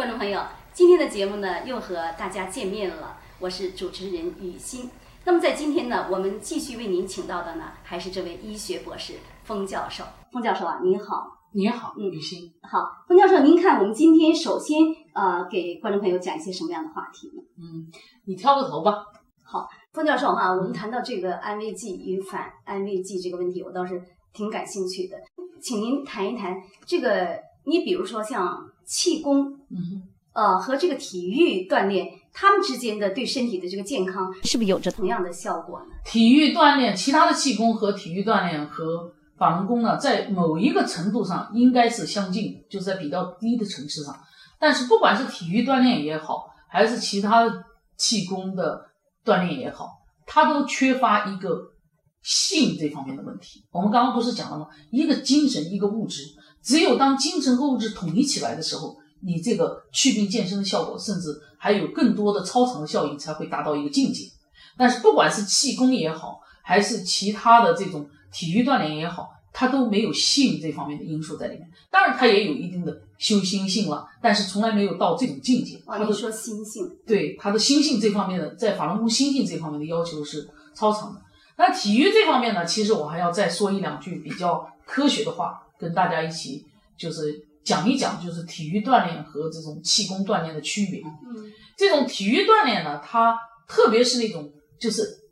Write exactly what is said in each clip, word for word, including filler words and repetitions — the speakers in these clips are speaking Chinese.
观众朋友，今天的节目呢又和大家见面了，我是主持人雨欣。那么在今天呢，我们继续为您请到的呢还是这位医学博士封教授。封教授啊，您好。 你好， 嗯， 雨欣。 好，封教授，您看我们今天首先呃给观众朋友讲一些什么样的话题呢？ 嗯，你挑个头吧。 好，封教授哈、啊，我们谈到这个安慰剂与反安慰剂这个问题，我倒是挺感兴趣的，请您谈一谈这个。你比如说像气功， 嗯， 呃，和这个体育锻炼，他们之间的对身体的这个健康，是不是有着同样的效果呢？ 体育锻炼，其他的气功和体育锻炼和法轮功呢，在某一个程度上应该是相近，就是在比较低的层次上。但是不管是体育锻炼也好，还是其他的气功的锻炼也好，它都缺乏一个性这方面的问题。我们刚刚不是讲了吗？一个精神，一个物质。只有当精神和物质统一起来的时候，你这个祛病健身的效果，甚至还有更多的超常的效应才会达到一个境界。但是不管是气功也好，还是其他的这种体育锻炼也好，它都没有性这方面的因素在里面。当然它也有一定的修心性了，但是从来没有到这种境界。 哦，你说心性。 对，它的心性这方面的，在法轮功心性这方面的要求是超常的。那体育这方面呢，其实我还要再说一两句比较科学的话，跟大家一起就是讲一讲，就是体育锻炼和这种气功锻炼的区别。 嗯， 这种体育锻炼呢，它特别是那种就是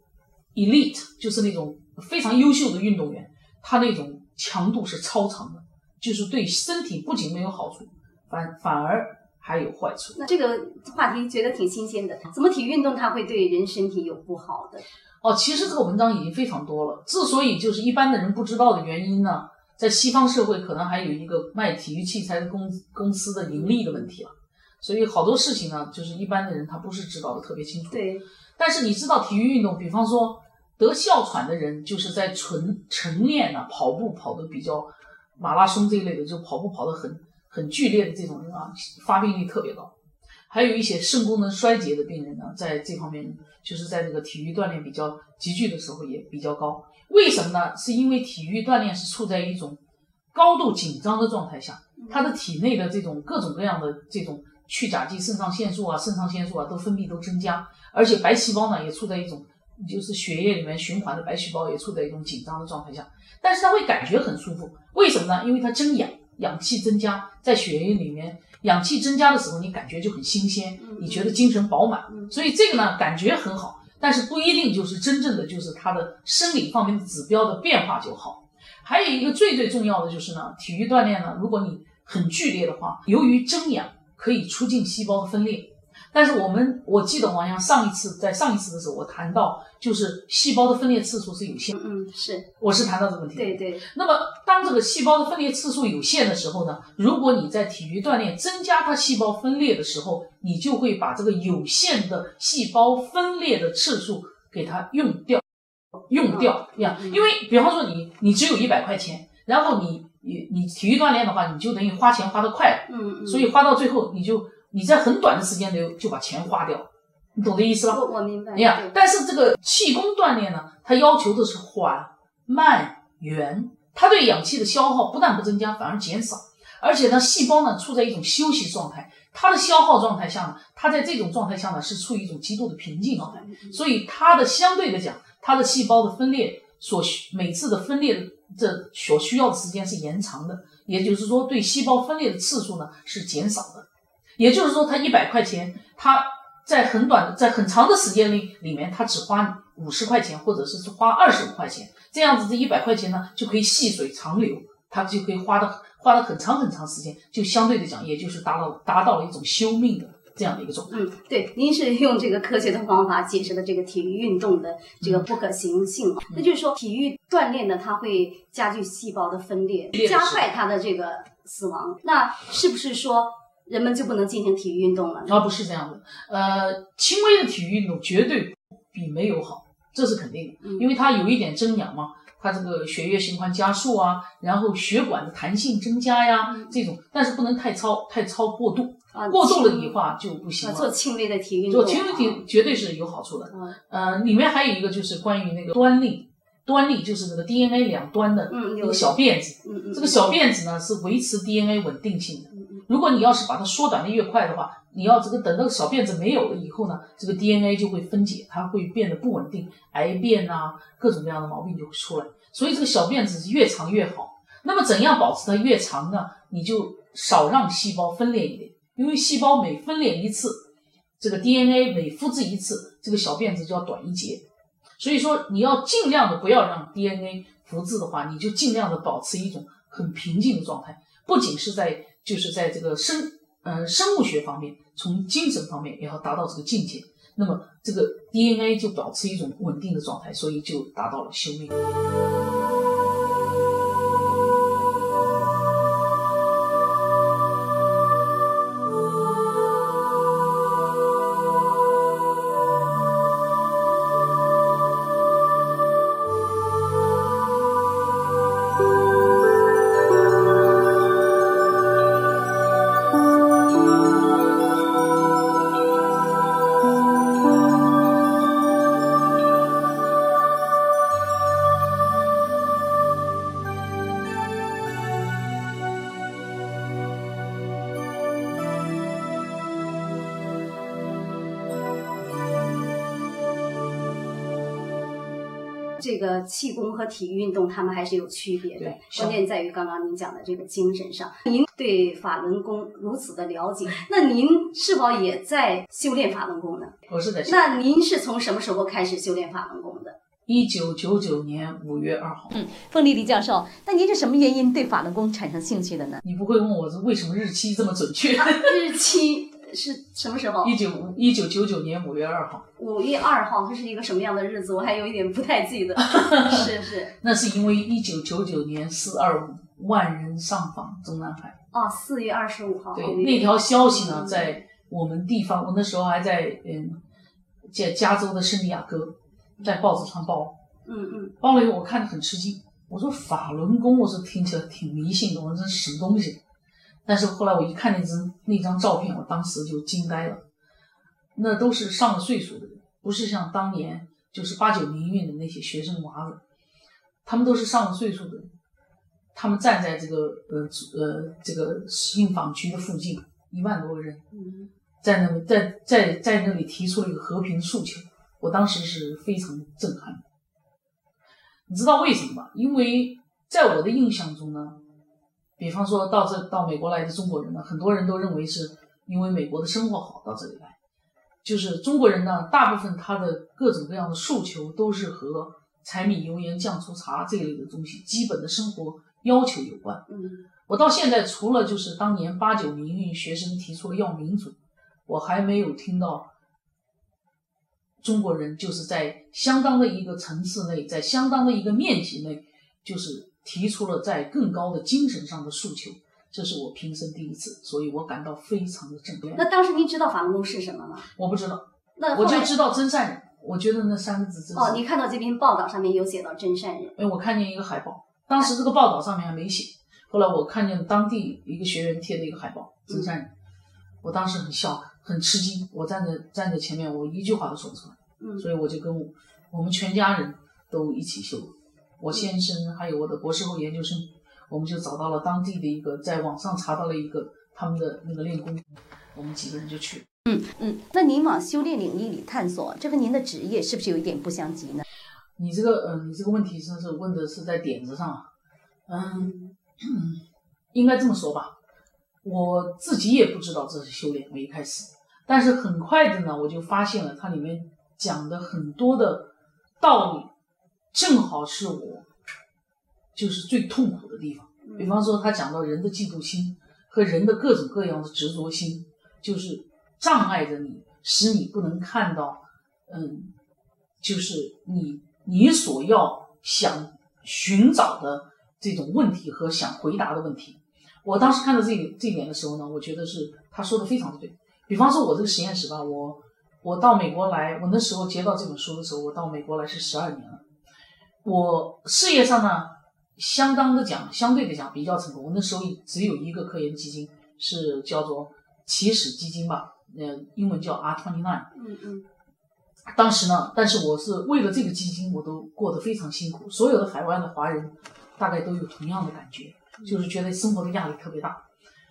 elite， 就是那种非常优秀的运动员，他那种强度是超长的，就是对身体不仅没有好处，反反而还有坏处。 那这个话题觉得挺新鲜的，怎么体育运动它会对人身体有不好的？ 哦，其实这个文章已经非常多了。之所以就是一般的人不知道的原因呢，在西方社会可能还有一个卖体育器材的公公司的盈利的问题了，所以好多事情呢，就是一般的人他不是知道的特别清楚。 对。 但是你知道体育运动，比方说得哮喘的人，就是在纯晨练呢，跑步跑得比较马拉松这一类的，就跑步跑得很很剧烈的这种人啊，发病率特别高。还有一些肾功能衰竭的病人呢，在这方面就是在这个体育锻炼比较急剧的时候也比较高。为什么呢？是因为体育锻炼是处在一种高度紧张的状态下，他的体内的这种各种各样的这种去甲基肾上腺素啊、肾上腺素啊都分泌都增加，而且白细胞呢也处在一种就是血液里面循环的白细胞也处在一种紧张的状态下，但是他会感觉很舒服。为什么呢？因为它增氧，氧气增加，在血液里面氧气增加的时候，你感觉就很新鲜，你觉得精神饱满，所以这个呢感觉很好，但是不一定就是真正的就是它的生理方面的指标的变化就好。还有一个最最重要的就是呢，体育锻炼呢，如果你很剧烈的话，由于增氧可以促进细胞的分裂。但是我们我记得好像上一次在上一次的时候我谈到，就是细胞的分裂次数是有限的。 嗯嗯，是， 我是谈到这个问题。 对对。 那么当这个细胞的分裂次数有限的时候呢，如果你在体育锻炼增加它细胞分裂的时候，你就会把这个有限的细胞分裂的次数给它用掉，用掉呀、嗯嗯。因为比方说你你只有一百块钱，然后你你你体育锻炼的话，你就等于花钱花得快， 嗯嗯， 所以花到最后你就。你在很短的时间内就把钱花掉，你懂这意思吧？ 我我明白。 呀，但是这个气功锻炼呢，它要求的是缓慢圆，它对氧气的消耗不但不增加，反而减少，而且呢，细胞呢处在一种休息状态，它的消耗状态下呢，它在这种状态下呢是处于一种极度的平静状态，所以它的相对的讲，它的细胞的分裂所需每次的分裂的这所需要的时间是延长的，也就是说，对细胞分裂的次数呢是减少的。也就是说，他一百块钱，他在很短的、在很长的时间里里面，他只花五十块钱，或者是花二十五块钱，这样子这一百块钱呢，就可以细水长流，他就可以花的花了很长很长时间，就相对的讲，也就是达到达到了一种修命的这样的一个状态。 嗯，对，您是用这个科学的方法解释了这个体育运动的这个不可行性，嗯、那就是说，体育锻炼呢，它会加剧细胞的分裂，加快它的这个死亡。那是不是说？人们就不能进行体育运动了？ 啊，不是这样的。呃，轻微的体育运动绝对比没有好，这是肯定的，因为它有一点增氧嘛，它这个血液循环加速啊，然后血管的弹性增加呀，嗯、这种，但是不能太超，太超过度，啊、过度了的话就不行了。 啊、做轻微的体育运动， 做轻微体育绝对是有好处的。嗯、呃，里面还有一个就是关于那个端粒。端粒就是那个 D N A 两端的那个小辫子， 嗯嗯嗯、 这个小辫子呢是维持 D N A 稳定性的。 如果你要是把它缩短的越快的话，你要这个等到小辫子没有了以后呢，这个 D N A 就会分解，它会变得不稳定，癌变啊，各种各样的毛病就会出来。所以这个小辫子是越长越好。那么怎样保持它越长呢？你就少让细胞分裂一点，因为细胞每分裂一次，这个 D N A 每复制一次，这个小辫子就要短一截。所以说你要尽量的不要让 D N A 复制的话，你就尽量的保持一种很平静的状态，不仅是在就是在这个生呃生物学方面，从精神方面也要达到这个境界。那么这个 D N A 就保持一种稳定的状态，所以就达到了修炼。 这个气功和体育运动，它们还是有区别的。关键在于刚刚您讲的这个精神上。您对法轮功如此的了解，那您是否也在修炼法轮功呢？ 我是在修。 那您是从什么时候开始修炼法轮功的？ 一九九九年五月二号。 嗯，凤丽丽教授，那您是什么原因对法轮功产生兴趣的呢？ 你不会问我是为什么日期这么准确？ 啊、日期是什么时候？ 一九一九九九年五月二号。 五月二号，这是一个什么样的日子？我还有一点不太记得。是是。 那是因为一九九九年四二五万人上访中南海。 哦，四月二十五号。 对，那条消息呢，在我们地方，我那时候还在嗯，在加州的圣地亚哥，在报纸上报。 嗯嗯。 报了以后，我看着很吃惊。我说法轮功，我说听起来挺迷信的，我说这是什么东西？但是后来我一看那张那张照片，我当时就惊呆了。那都是上了岁数的人，不是像当年就是八九民运的那些学生娃子，他们都是上了岁数的人。他们站在这个呃呃这个印纺局的附近，一万多个人，在那在在在那里提出了一个和平诉求。我当时是非常震撼的。你知道为什么吗？因为在我的印象中呢，比方说到这到美国来的中国人呢，很多人都认为是因为美国的生活好到这里来。就是中国人呢，大部分他的各种各样的诉求都是和柴米油盐酱醋茶这一类的东西基本的生活要求有关。 嗯， 我到现在除了就是当年八九民运学生提出了要民主，我还没有听到中国人就是在相当的一个层次内，在相当的一个面积内，就是提出了在更高的精神上的诉求。这是我平生第一次，所以我感到非常的震撼。 那当时您知道法轮功是什么吗？ 我不知道， 那我就知道真善人。我觉得那三个字真是。 哦，你看到这篇报道上面有写到真善人。 哎，我看见一个海报，当时这个报道上面还没写，后来我看见当地一个学员贴的一个海报，真善人。嗯、我当时很笑，很吃惊，我站在站在前面，我一句话都说不出来。 嗯， 所以我就跟我我们全家人都一起修，我先生还有我的博士后研究生。我们就找到了当地的一个，在网上查到了一个他们的那个练功，我们几个人就去。 嗯嗯，那您往修炼领域里探索，这和您的职业是不是有一点不相及呢？ 你这个，呃，你这个问题真是问的是在点子上。嗯嗯，应该这么说吧，我自己也不知道这是修炼，我一开始，但是很快的呢，我就发现了它里面讲的很多的道理，正好是我就是最痛苦的地方。比方说他讲到人的嫉妒心和人的各种各样的执着心，就是障碍着你，使你不能看到嗯，就是你你所要想寻找的这种问题和想回答的问题。我当时看到这一这一点的时候呢，我觉得是他说的非常的对。比方说我这个实验室吧，我我到美国来，我那时候接到这本书的时候，我到美国来是十二年了。我事业上呢相当的讲，相对的讲比较成功。我那时候只有一个科研基金，是叫做起始基金吧，呃，英文叫 R 二十九。 嗯嗯。 当时呢，但是我是为了这个基金，我都过得非常辛苦。所有的海外的华人大概都有同样的感觉，就是觉得生活的压力特别大。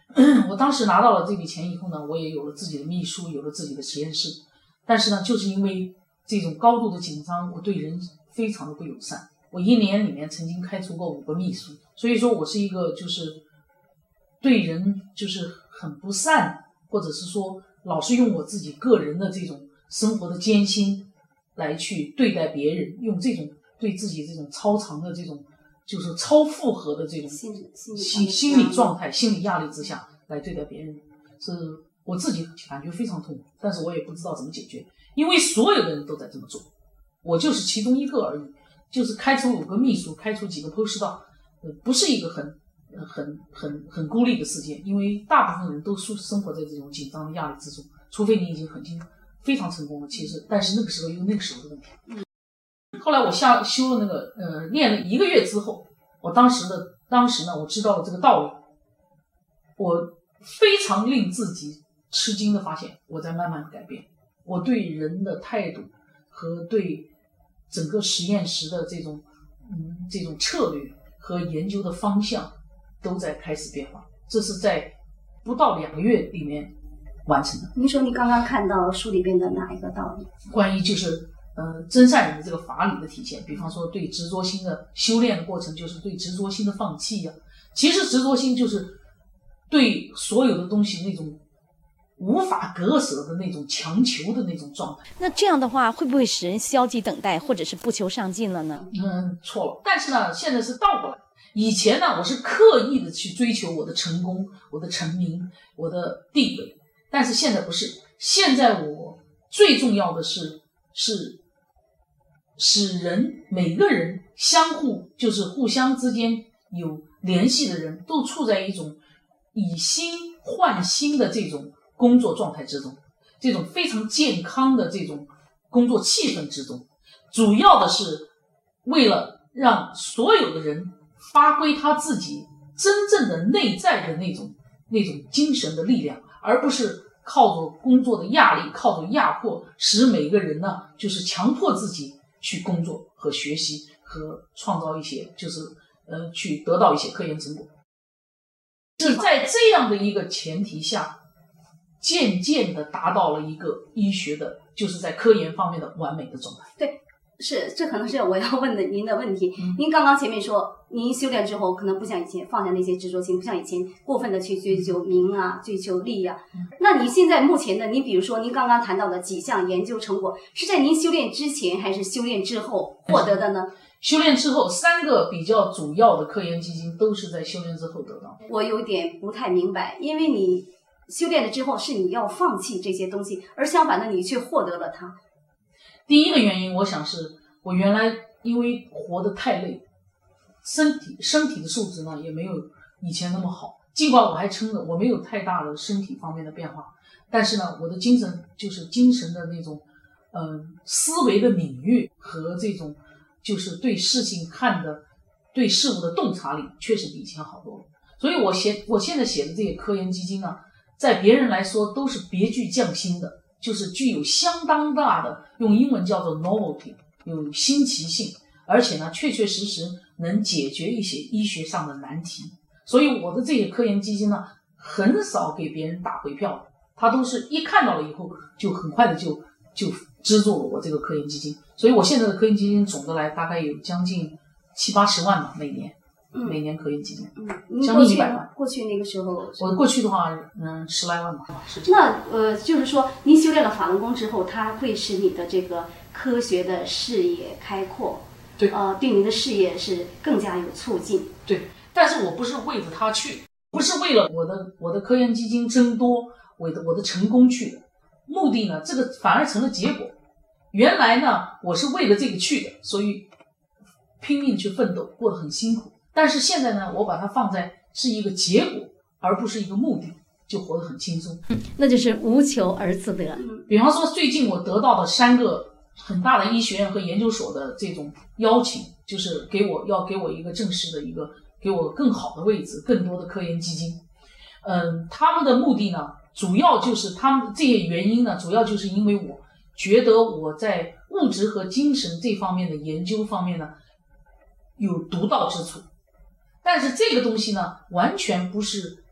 我当时拿到了这笔钱以后呢，我也有了自己的秘书，有了自己的实验室。但是呢，就是因为这种高度的紧张，我对人非常的不友善。我一年里面曾经开除过五个秘书，所以说我是一个就是对人就是很不善，或者是说老是用我自己个人的这种生活的艰辛来去对待别人，用这种对自己这种超长的这种就是超负荷的这种心心心理状态、心理压力之下来对待别人，是我自己感觉非常痛苦，但是我也不知道怎么解决，因为所有的人都在这么做，我就是其中一个而已。就是开除五个秘书，开除几个 postdoc， 呃，不是一个很很很很孤立的事件，因为大部分人都生活在这种紧张的压力之中，除非你已经很经非常成功了，其实，但是那个时候有那个时候的问题。后来我下修了那个呃，念了一个月之后，我当时的当时呢，我知道了这个道理，我非常令自己吃惊的发现，我在慢慢的改变，我对人的态度和对整个实验室的这种嗯这种策略和研究的方向都在开始变化，这是在不到两个月里面完成的。 您说你刚刚看到书里边的哪一个道理？ 关于就是呃真善人的这个法理的体现，比方说对执着心的修炼的过程，就是对执着心的放弃呀、啊。其实执着心就是对所有的东西那种无法割舍的那种强求的那种状态。 那这样的话，会不会使人消极等待，或者是不求上进了呢？ 嗯，错了。但是呢，现在是倒过来。以前呢，我是刻意的去追求我的成功、我的成名、我的地位，但是现在不是。现在我最重要的是是使人每个人相互就是互相之间有联系的人都处在一种以心换心的这种工作状态之中，这种非常健康的这种工作气氛之中，主要的是为了让所有的人发挥他自己真正的内在的那种那种精神的力量，而不是靠着工作的压力，靠着压迫，使每个人呢就是强迫自己去工作和学习和创造一些就是呃去得到一些科研成果。是在这样的一个前提下，渐渐的达到了一个医学的就是在科研方面的完美的状态。 对，是，这可能是我要问的您的问题。 嗯、 您刚刚前面说，您修炼之后可能不像以前放下那些执着心，不像以前过分的去追求名啊、追求利啊。 嗯、 那你现在目前的，您比如说您刚刚谈到的几项研究成果，是在您修炼之前还是修炼之后获得的呢？ 嗯、修炼之后，三个比较主要的科研基金都是在修炼之后得到。 我有点不太明白，因为你修炼了之后是你要放弃这些东西，而相反的你却获得了它。 第一个原因，我想是我原来因为活得太累，身体身体的素质呢也没有以前那么好。尽管我还撑着，我没有太大的身体方面的变化，但是呢，我的精神就是精神的那种，嗯、呃，思维的敏锐和这种就是对事情看的、对事物的洞察力，确实比以前好多了。所以我写我现在写的这些科研基金呢，在别人来说都是别具匠心的，就是具有相当大的，用英文叫做 novelty， 有新奇性，而且呢，确确实实能解决一些医学上的难题。所以我的这些科研基金呢，很少给别人打回票，他都是一看到了以后，就很快的就就资助了我这个科研基金。所以我现在的科研基金总的来大概有将近七八十万吧，每年。 嗯、 每年科研基金， 嗯， 将近一百万。 过去那个时候， 我过去的话，嗯，十来万吧。 那呃，就是说，您修炼了法轮功之后，它会使你的这个科学的视野开阔， 对， 呃，对您的事业是更加有促进。 对，但是我不是为着它去，不是为了我的我的科研基金增多，为的我的成功去的，目的呢，这个反而成了结果。原来呢，我是为了这个去的，所以拼命去奋斗，过得很辛苦。但是现在呢，我把它放在是一个结果，而不是一个目的，就活得很轻松。 嗯，那就是无求而自得。 比方说，最近我得到的三个很大的医学院和研究所的这种邀请，就是给我要给我一个正式的一个，给我更好的位置，更多的科研基金。嗯，他们的目的呢，主要就是他们这些原因呢，主要就是因为我觉得我在物质和精神这方面的研究方面呢，有独到之处。但是这个东西呢，完全不是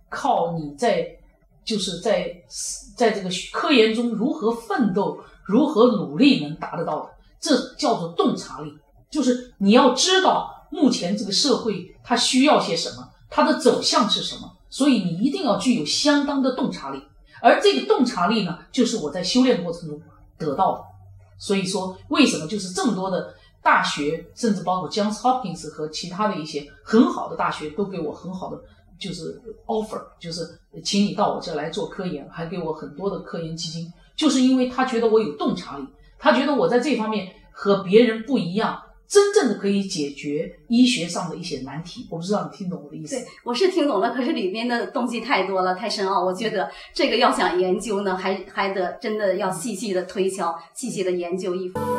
靠你在就是在在这个科研中如何奋斗、如何努力能达得到的，这叫做洞察力。就是你要知道目前这个社会它需要些什么，它的走向是什么，所以你一定要具有相当的洞察力。而这个洞察力呢，就是我在修炼过程中得到的。所以说，为什么就是这么多的大学，甚至包括 Johns Hopkins 和其他的一些很好的大学，都给我很好的就是 offer， 就是请你到我这来做科研，还给我很多的科研基金，就是因为他觉得我有洞察力，他觉得我在这方面和别人不一样，真正的可以解决医学上的一些难题。我不知道你听懂我的意思？ 对，我是听懂了，可是里面的东西太多了，太深奥。我觉得这个要想研究呢，还还得真的要细细的推敲，细细的研究一番。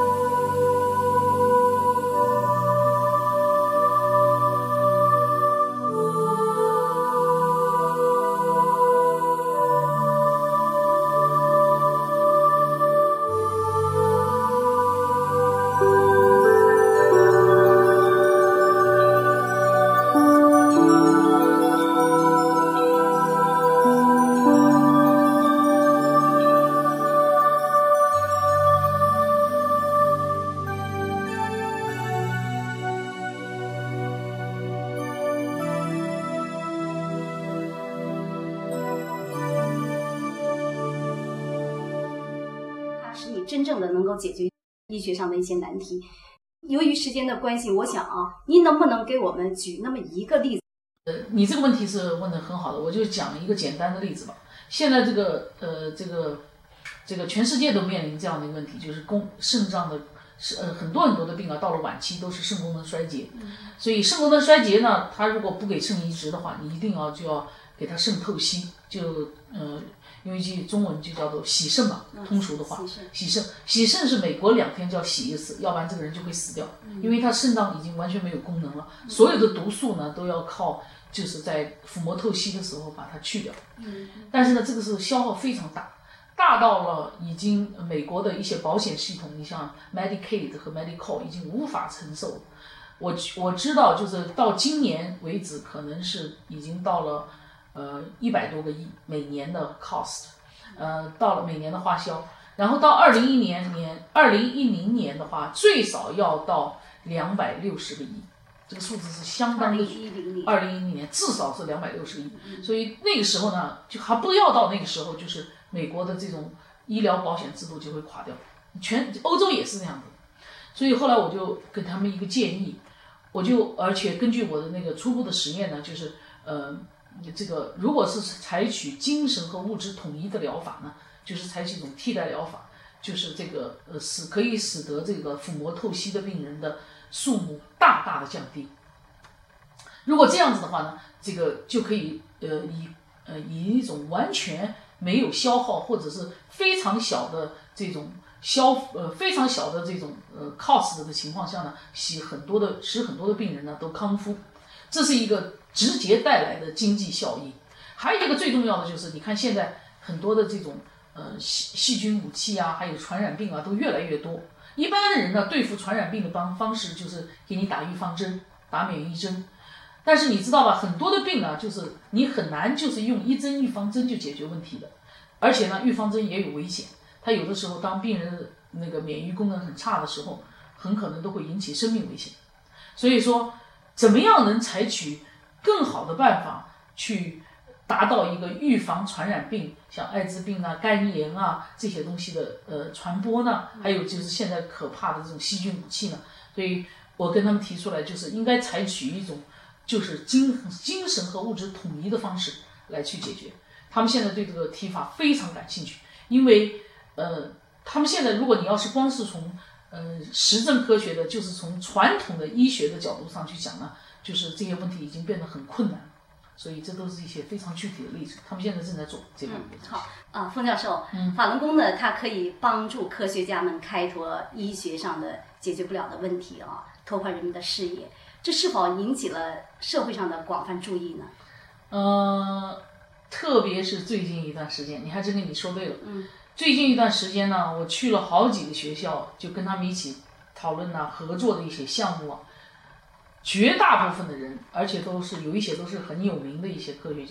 真正的能够解决医学上的一些难题。由于时间的关系，我想啊，您能不能给我们举那么一个例子？ 呃，你这个问题是问得很好的，我就讲一个简单的例子吧。现在这个呃，这个这个全世界都面临这样的一个问题，就是供肾脏的是呃很多很多的病啊，到了晚期都是肾功能衰竭。嗯、所以肾功能衰竭呢，它如果不给肾移植的话，你一定要就要给它肾透析，就呃。用一句中文就叫做洗肾嘛，通俗的话，洗肾，洗肾是美国两天就要洗一次，要不然这个人就会死掉，因为他肾脏已经完全没有功能了，所有的毒素呢都要靠就是在腹膜透析的时候把它去掉。但是呢，这个是消耗非常大，大到了已经美国的一些保险系统，你像 Medicaid 和 Medicare 已经无法承受。我我知道，就是到今年为止，可能是已经到了。呃，一百多个亿每年的 cost， 呃，到了每年的花销，然后到二零一年年二零一零年的话，最少要到两百六十个亿，这个数字是相当的。二零一零年至少是两百六十亿，嗯、所以那个时候呢，就还不要到那个时候，就是美国的这种医疗保险制度就会垮掉，全欧洲也是这样子。所以后来我就给他们一个建议，我就而且根据我的那个初步的实验呢，就是呃。这个如果是采取精神和物质统一的疗法呢，就是采取一种替代疗法，就是这个呃使可以使得这个腹膜透析的病人的数目大大的降低。如果这样子的话呢，这个就可以呃以呃以一种完全没有消耗或者是非常小的这种消呃非常小的这种呃 cost 的情况下呢，使很多的使很多的病人呢都康复，这是一个直接带来的经济效益。还有一个最重要的就是，你看现在很多的这种呃细细菌武器啊，还有传染病啊，都越来越多。一般的人呢，对付传染病的方方式就是给你打预防针、打免疫针。但是你知道吧，很多的病啊，就是你很难就是用一针预防针就解决问题的。而且呢，预防针也有危险，它有的时候当病人的那个免疫功能很差的时候，很可能都会引起生命危险。所以说，怎么样能采取更好的办法去达到一个预防传染病，像艾滋病啊、肝炎啊这些东西的呃传播呢？还有就是现在可怕的这种细菌武器呢？所以我跟他们提出来，就是应该采取一种就是精精神和物质统一的方式来去解决。他们现在对这个提法非常感兴趣，因为呃，他们现在如果你要是光是从呃实证科学的，就是从传统的医学的角度上去讲呢。就是这些问题已经变得很困难，所以这都是一些非常具体的例子。他们现在正在做这个。 嗯，好啊，冯教授，嗯，法轮功呢，它可以帮助科学家们开拓医学上的解决不了的问题啊，拓宽人们的视野。这是否引起了社会上的广泛注意呢？ 呃，特别是最近一段时间，你还真跟你说对了。嗯，最近一段时间呢，我去了好几个学校，就跟他们一起讨论啊，合作的一些项目啊。绝大部分的人，而且都是有一些都是很有名的一些科学家，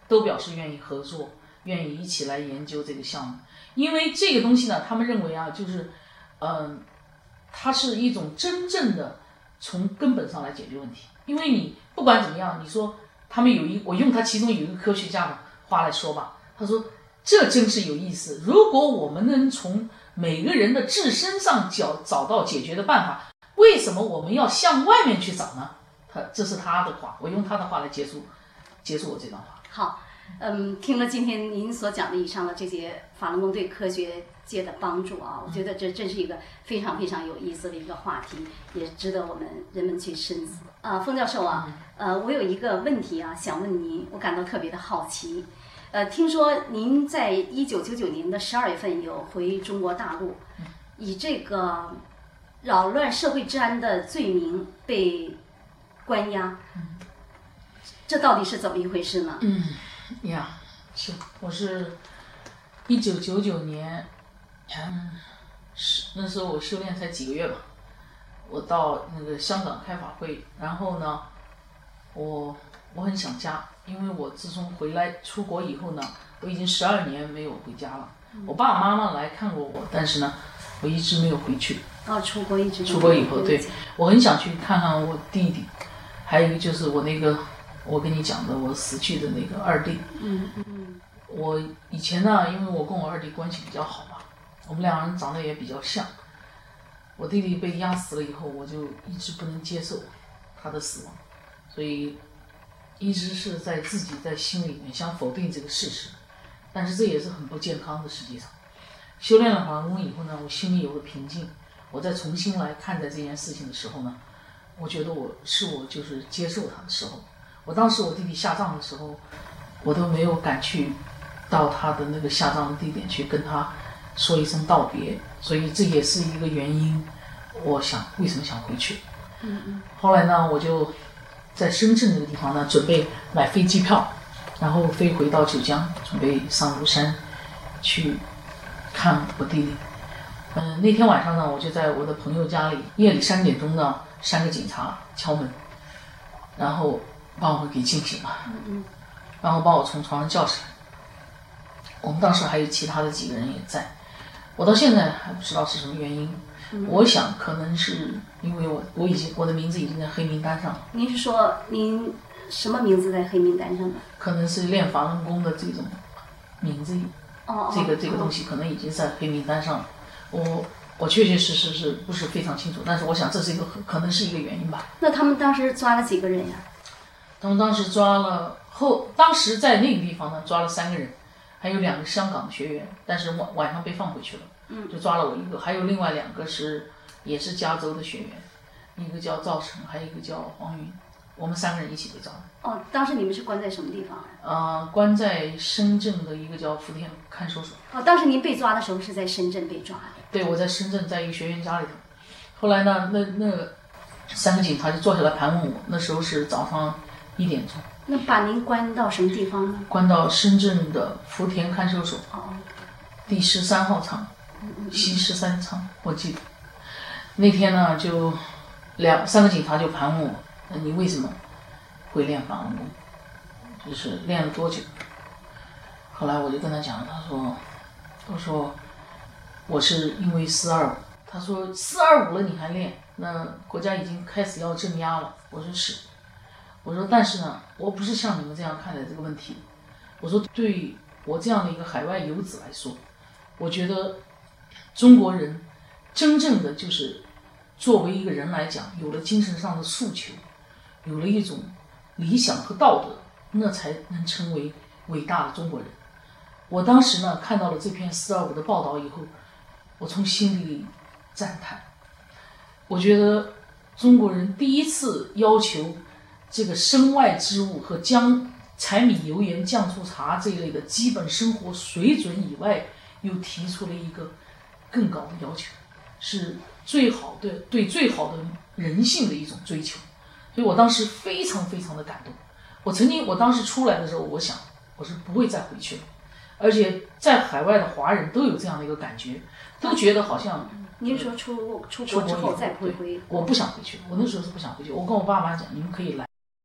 都表示愿意合作，愿意一起来研究这个项目。因为这个东西呢，他们认为啊，就是嗯、呃，它是一种真正的从根本上来解决问题。因为你不管怎么样，你说他们有一，我用他其中有一个科学家的话来说吧，他说这真是有意思，如果我们能从每个人的自身上找找到解决的办法，为什么我们要向外面去找呢？他这是他的话，我用他的话来结束结束我这段话。 好，嗯，听了今天您所讲的以上的这些法轮功对科学界的帮助啊，我觉得这真是一个非常非常有意思的一个话题，也值得我们人们去深思。啊，封教授啊，呃，我有一个问题啊，想问您，我感到特别的好奇。呃，听说您在一九九九年的十二月份有回中国大陆，以这个扰乱社会治安的罪名被关押，这到底是怎么一回事呢？ 嗯呀，是，我是一九九九年，嗯，是那时候我修炼才几个月吧，我到那个香港开法会，然后呢，我我很想家，因为我自从回来出国以后呢，我已经十二年没有回家了。我爸爸妈妈来看过我，但是呢，我一直没有回去。 哦，出国一直出国以后，对，我很想去看看我弟弟，还有一个就是我那个，我跟你讲的我死去的那个二弟。 嗯嗯。 我以前呢，因为我跟我二弟关系比较好嘛，我们两个人长得也比较像。我弟弟被压死了以后，我就一直不能接受他的死亡，所以一直是在自己在心里面想否定这个事实，但是这也是很不健康的。实际上，修炼了法轮功以后呢，我心里有了平静。我再重新来看待这件事情的时候呢，我觉得我是我就是接受他的时候。我当时我弟弟下葬的时候，我都没有敢去到他的那个下葬的地点去跟他说一声道别，所以这也是一个原因。我想为什么想回去。 嗯嗯。 后来呢，我就在深圳那个地方呢，准备买飞机票，然后飞回到九江，准备上庐山去看我弟弟。嗯，那天晚上呢，我就在我的朋友家里，夜里三点钟呢，三个警察敲门，然后把我们给惊醒了， 嗯， 然后把我从床上叫起来。我们当时还有其他的几个人也在，我到现在还不知道是什么原因。 嗯、 我想可能是因为我我已经我的名字已经在黑名单上了。 您是说您什么名字在黑名单上呢？ 可能是练法轮功的这种名字， 哦， 这个这个东西可能已经在黑名单上了。我我确确实实是不是非常清楚，但是我想这是一个可能是一个原因吧。 那他们当时抓了几个人呀？ 他们当时抓了后，当时在那个地方呢抓了三个人，还有两个香港的学员，但是晚晚上被放回去了。 嗯， 就抓了我一个，还有另外两个是也是加州的学员，一个叫赵成，还有一个叫黄云，我们三个人一起被抓的。 哦，当时你们是关在什么地方？ 呃，关在深圳的一个叫福田看守所。 哦，当时您被抓的时候是在深圳被抓的？ 对，我在深圳，在一个学员家里头。后来呢，那那三个警察就坐下来盘问我，那时候是早上一点钟。 那把您关到什么地方呢？ 关到深圳的福田看守所。 哦。 第十三号舱，西十三舱，我记得。那天呢，就两三个警察就盘问我，那你为什么会练法轮功？就是练了多久？后来我就跟他讲，他说，我说我是因为四二五。他说四二五了你还练？那国家已经开始要镇压了。我说是。我说但是呢，我不是像你们这样看待这个问题。我说对我这样的一个海外游子来说，我觉得中国人真正的就是作为一个人来讲，有了精神上的诉求，有了一种理想和道德，那才能成为伟大的中国人。我当时呢看到了这篇四二五的报道以后，我从心里赞叹。我觉得中国人第一次要求这个身外之物和将柴米油盐酱醋茶这一类的基本生活水准以外，又提出了一个更高的要求，是最好的对最好的人性的一种追求。所以我当时非常非常的感动。我曾经我当时出来的时候，我想我是不会再回去了，而且在海外的华人都有这样的一个感觉，都觉得好像您说出出国之后再不会回？ 我不想回去，我那时候是不想回去。我跟我爸妈讲，你们可以来。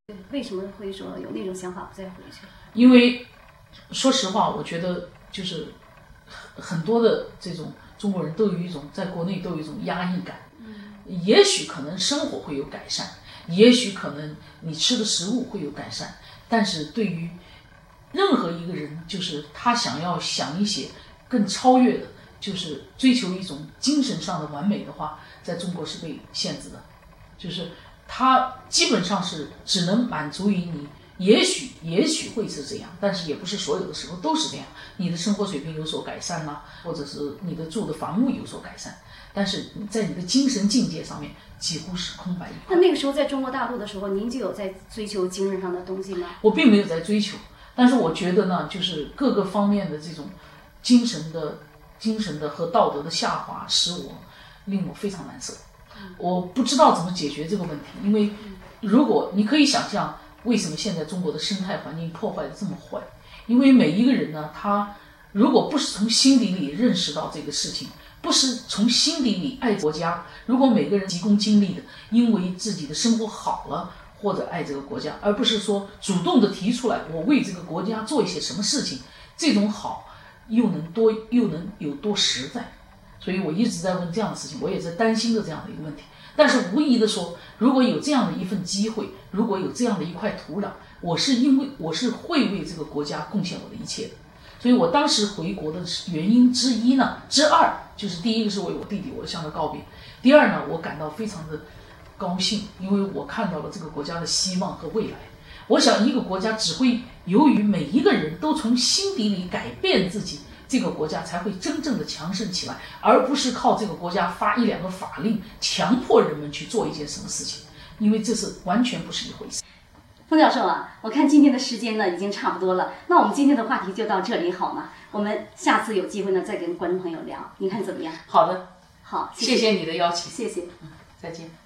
为什么会说有那种想法不再回去？ 因为说实话，我觉得就是很多的这种中国人都有一种在国内都有一种压抑感。也许可能生活会有改善，也许可能你吃的食物会有改善，但是对于任何一个人，就是他想要想一些更超越的，就是追求一种精神上的完美的话，在中国是被限制的，就是他基本上是只能满足于你，也许也许会是这样，但是也不是所有的时候都是这样。你的生活水平有所改善啦、啊，或者是你的住的房屋有所改善，但是在你的精神境界上面几乎是空白一块。 那那个时候在中国大陆的时候，您就有在追求精神上的东西吗？ 我并没有在追求，但是我觉得呢，就是各个方面的这种精神的、精神的和道德的下滑，使我令我非常难受。我不知道怎么解决这个问题，因为如果你可以想象，为什么现在中国的生态环境破坏的这么坏？因为每一个人呢，他如果不是从心底里认识到这个事情，不是从心底里爱国家，如果每个人急功近利的因为自己的生活好了或者爱这个国家，而不是说主动的提出来我为这个国家做一些什么事情，这种好又能多又能有多实在。所以我一直在问这样的事情，我也在担心着这样的一个问题。但是无疑的说，如果有这样的一份机会，如果有这样的一块土壤，我是因为我是会为这个国家贡献我的一切的。所以我当时回国的原因之一呢，之二就是第一个是为我弟弟，我向他告别；第二呢，我感到非常的高兴，因为我看到了这个国家的希望和未来。我想一个国家只会由于每一个人都从心底里改变自己，这个国家才会真正的强盛起来，而不是靠这个国家发一两个法令强迫人们去做一件什么事情，因为这是完全不是一回事。 封教授啊，我看今天的时间呢已经差不多了，那我们今天的话题就到这里好吗？我们下次有机会呢再跟观众朋友聊，你看怎么样？ 好的， 好， 谢谢你的邀请， 谢谢， 嗯，再见。